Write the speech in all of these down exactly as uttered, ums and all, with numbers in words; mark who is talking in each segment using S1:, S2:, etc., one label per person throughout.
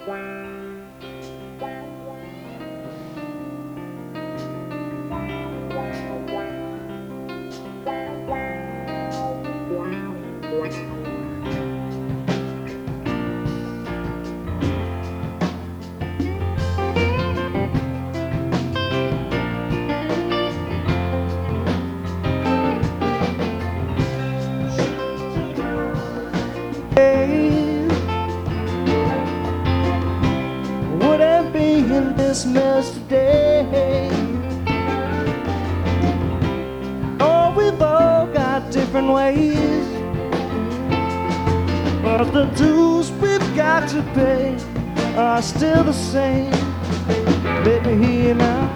S1: Wouldn't be in this mess today. Oh, we've all got different ways, but the dues we've got to pay are still the same. Baby, here now.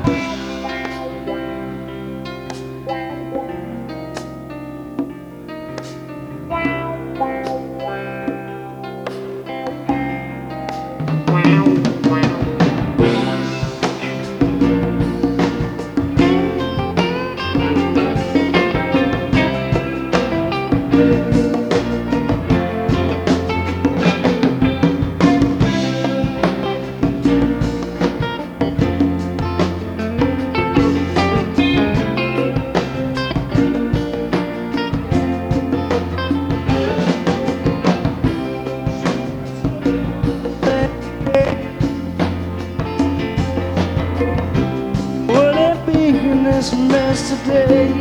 S1: Wouldn't be in this mess today.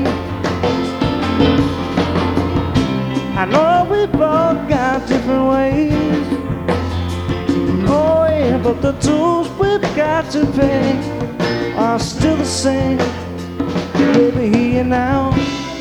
S1: I know we've all got different ways. Oh yeah, but the tools we've got to pay are still the same. Baby, here now.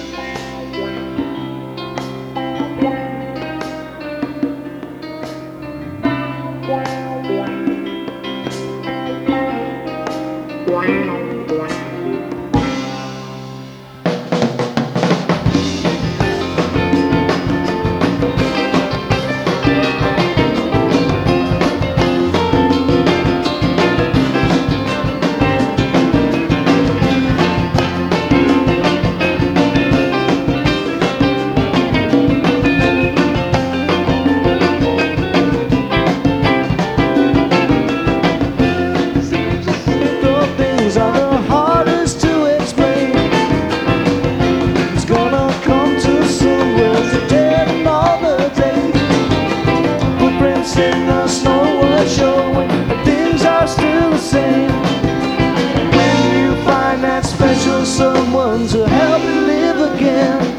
S1: Are the hardest to explain. It's gonna come to somewhere today and all the day. Footprints in the snow are showing that things are still the same. When you find that special someone to help you live again.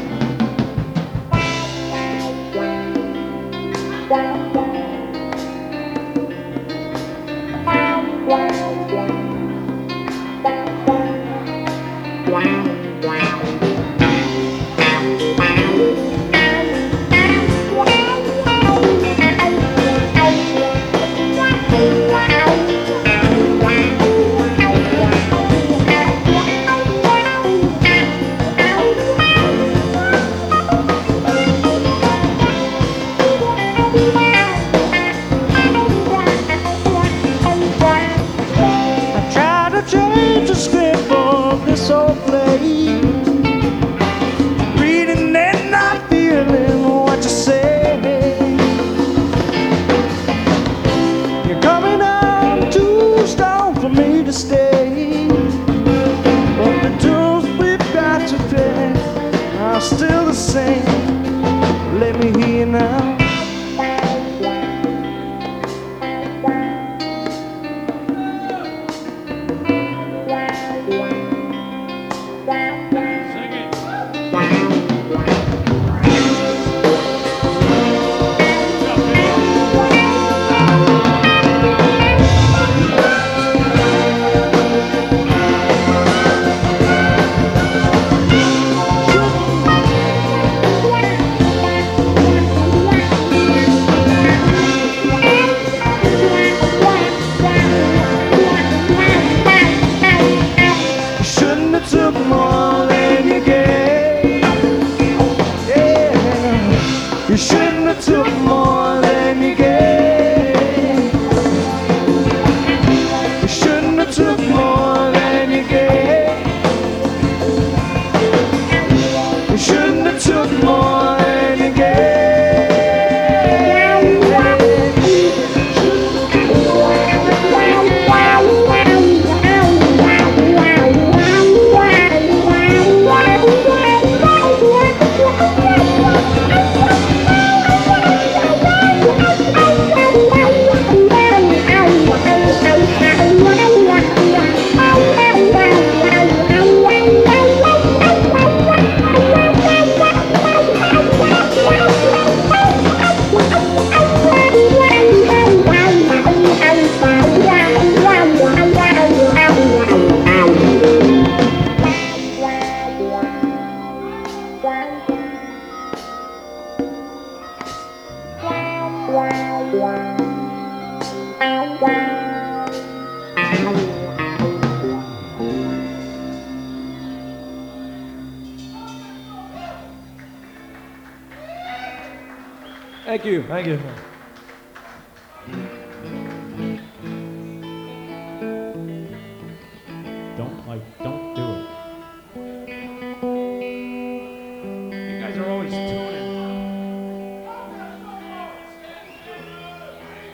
S1: Thank you.
S2: Thank you.